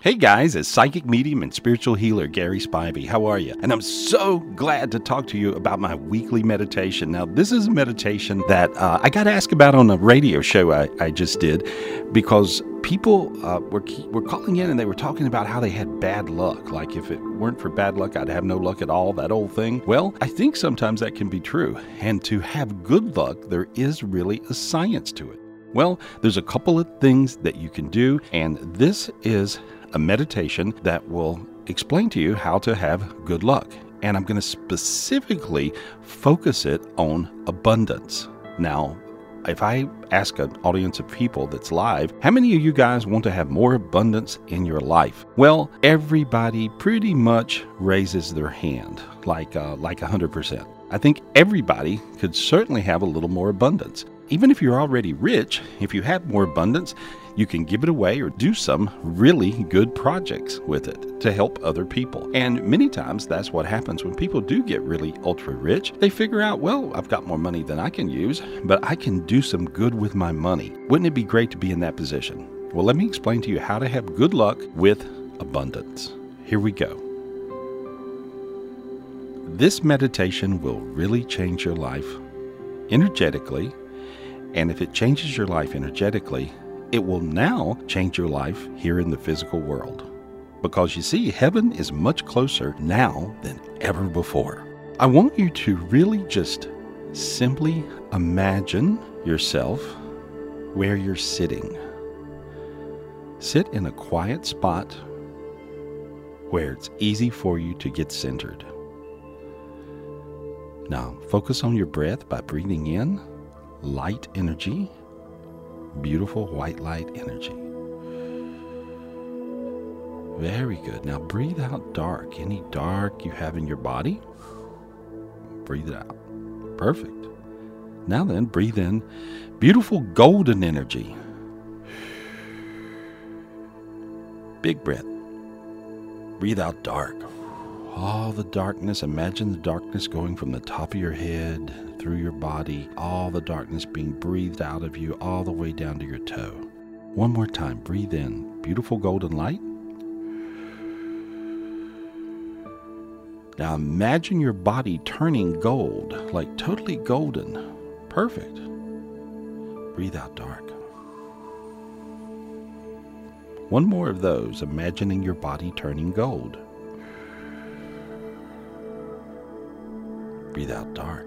Hey guys, it's psychic medium and spiritual healer Gary Spivey. How are you? And I'm so glad to talk to you about my weekly meditation. Now, this is a meditation that I got asked about on a radio show I just did because people were calling in and they were talking about how they had bad luck. Like if it weren't for bad luck, I'd have no luck at all, that old thing. Well, I think sometimes that can be true. And to have good luck, there is really a science to it. Well, there's a couple of things that you can do, and this is a meditation that will explain to you how to have good luck. And I'm going to specifically focus it on abundance. Now, if I ask an audience of people that's live, how many of you guys want to have more abundance in your life? Well, everybody pretty much raises their hand, like 100%. I think everybody could certainly have a little more abundance. Even if you're already rich, if you have more abundance, you can give it away or do some really good projects with it to help other people. And many times that's what happens when people do get really ultra rich. They figure out, well, I've got more money than I can use, but I can do some good with my money. Wouldn't it be great to be in that position? Well, let me explain to you how to have good luck with abundance. Here we go. This meditation will really change your life energetically. And if it changes your life energetically, it will now change your life here in the physical world. Because you see, heaven is much closer now than ever before. I want you to really just simply imagine yourself where you're sitting. Sit in a quiet spot where it's easy for you to get centered. Now, focus on your breath by breathing in light energy, beautiful white light energy. Very good. Now breathe out dark. Any dark you have in your body, breathe it out. Perfect. Now then, breathe in beautiful golden energy. Big breath. Breathe out dark. All the darkness, imagine the darkness going from the top of your head, through your body, all the darkness being breathed out of you all the way down to your toe. One more time, breathe in beautiful golden light. Now imagine your body turning gold, like totally golden. Perfect. Breathe out dark. One more of those, imagining your body turning gold. Breathe out dark.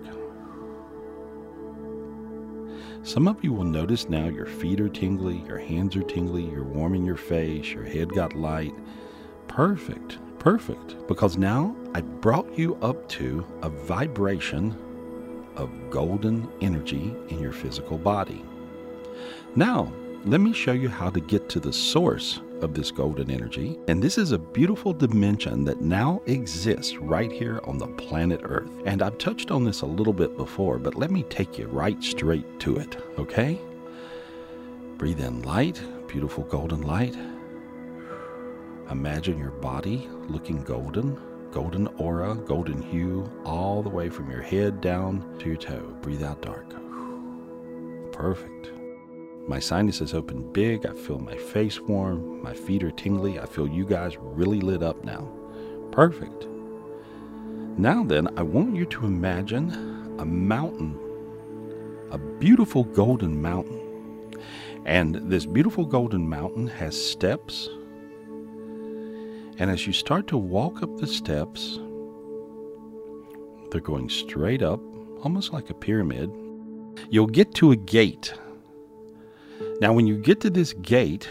Some of you will notice now your feet are tingly, your hands are tingly, you're warm in your face, your head got light. Perfect, perfect. Because now I brought you up to a vibration of golden energy in your physical body. Now, let me show you how to get to the source of this golden energy. And this is a beautiful dimension that now exists right here on the planet Earth. And I've touched on this a little bit before, but let me take you right straight to it, okay? Breathe in light, beautiful golden light. Imagine your body looking golden, golden aura, golden hue, all the way from your head down to your toe. Breathe out dark. Perfect. My sinuses open big. I feel my face warm. My feet are tingly. I feel you guys really lit up now. Perfect. Now then, I want you to imagine a mountain, a beautiful golden mountain. And this beautiful golden mountain has steps. And as you start to walk up the steps, they're going straight up, almost like a pyramid. You'll get to a gate. Now, when you get to this gate,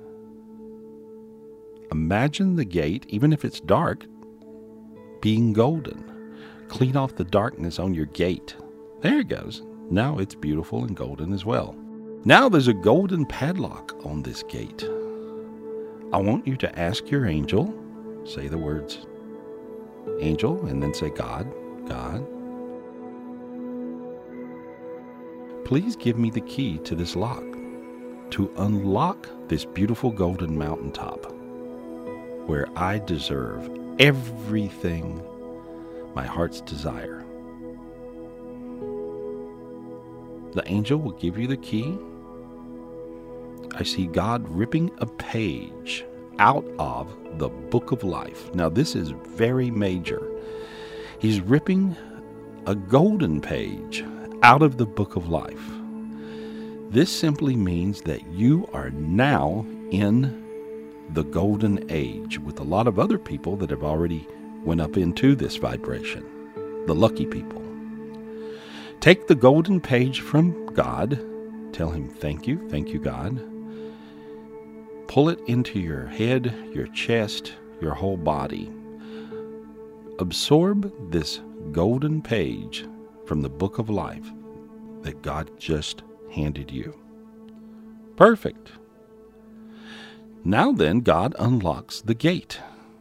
imagine the gate, even if it's dark, being golden. Clean off the darkness on your gate. There it goes. Now it's beautiful and golden as well. Now there's a golden padlock on this gate. I want you to ask your angel, say the words angel, and then say God, God. Please give me the key to this lock, to unlock this beautiful golden mountaintop where I deserve everything my heart's desire. The angel will give you the key. I see God ripping a page out of the book of life. Now, this is very major. He's ripping a golden page out of the book of life. This simply means that you are now in the golden age with a lot of other people that have already went up into this vibration, the lucky people. Take the golden page from God. Tell him, thank you, God. Pull it into your head, your chest, your whole body. Absorb this golden page from the book of life that God just handed you. Perfect. Now then, God unlocks the gate.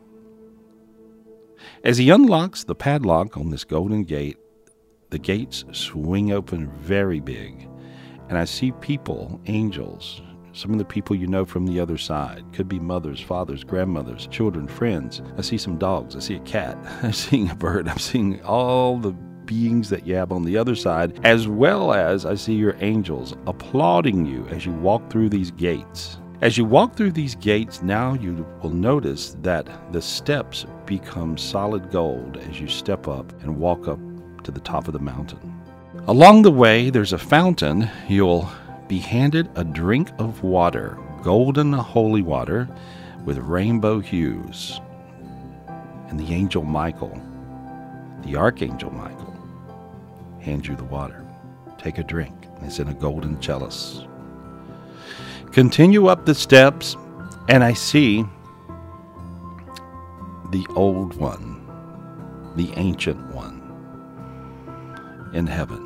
As he unlocks the padlock on this golden gate, the gates swing open very big. And I see people, angels, some of the people you know from the other side. Could be mothers, fathers, grandmothers, children, friends. I see some dogs. I see a cat. I'm seeing a bird. I'm seeing all the beings that you have on the other side, as well as I see your angels applauding you as you walk through these gates. As you walk through these gates, now you will notice that the steps become solid gold as you step up and walk up to the top of the mountain. Along the way, there's a fountain. You'll be handed a drink of water, golden holy water with rainbow hues. And the angel Michael, the archangel Michael, hands you the water. Take a drink. It's in a golden chalice. Continue up the steps, and I see the old one, the ancient one in heaven.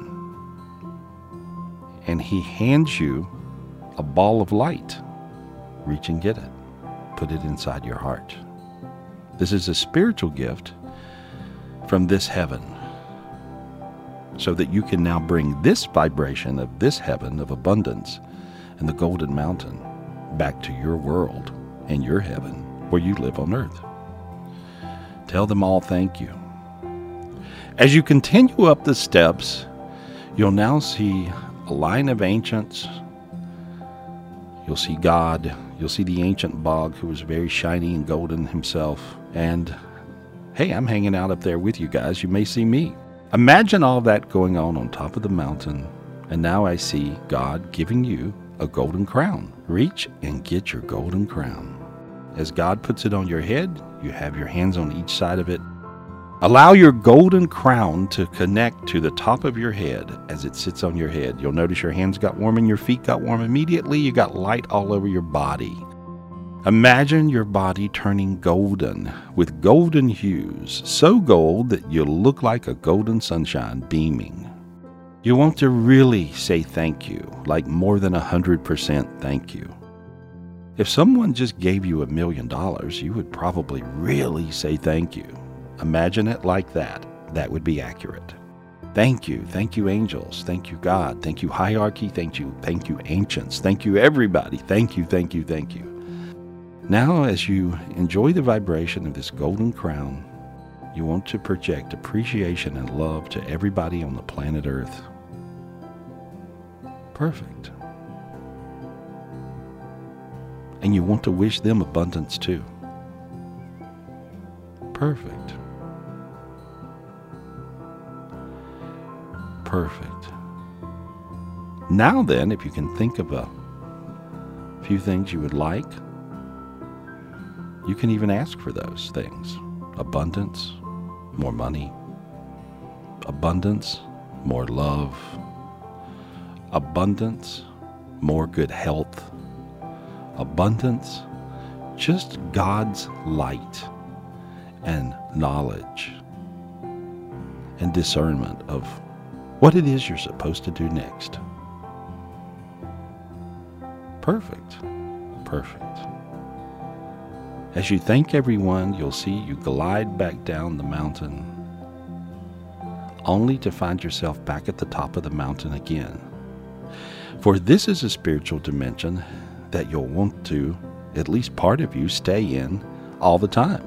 And he hands you a ball of light. Reach and get it. Put it inside your heart. This is a spiritual gift from this heaven, so that you can now bring this vibration of this heaven of abundance and the golden mountain back to your world and your heaven where you live on earth. Tell them all thank you. As you continue up the steps, you'll now see a line of ancients. You'll see God. You'll see the ancient Bog, who was very shiny and golden himself. And hey, I'm hanging out up there with you guys. You may see me. Imagine all that going on top of the mountain. And now I see God giving you a golden crown. Reach and get your golden crown. As God puts it on your head, you have your hands on each side of it. Allow your golden crown to connect to the top of your head as it sits on your head. You'll notice your hands got warm and your feet got warm immediately. You got light all over your body. Imagine your body turning golden with golden hues, so gold that you look like a golden sunshine beaming. You want to really say thank you, like more than 100% thank you. If someone just gave you $1 million, you would probably really say thank you. Imagine it like that. That would be accurate. Thank you angels, thank you God, thank you hierarchy, thank you ancients, thank you everybody, thank you. Now as you enjoy the vibration of this golden crown, you want to project appreciation and love to everybody on the planet Earth. Perfect. And you want to wish them abundance too. Perfect. Now then, if you can think of a few things you would like, you can even ask for those things. Abundance, more money. Abundance, more love. Abundance, more good health. Abundance, just God's light and knowledge and discernment of what it is you're supposed to do next. Perfect. As you thank everyone, you'll see you glide back down the mountain, only to find yourself back at the top of the mountain again. For this is a spiritual dimension that you'll want to, at least part of you, stay in all the time.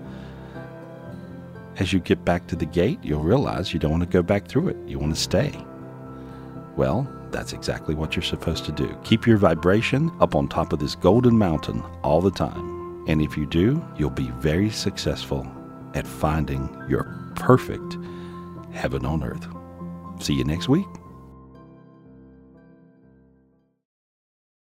As you get back to the gate, you'll realize you don't want to go back through it. You want to stay. Well, that's exactly what you're supposed to do. Keep your vibration up on top of this golden mountain all the time. And if you do, you'll be very successful at finding your perfect heaven on earth. See you next week.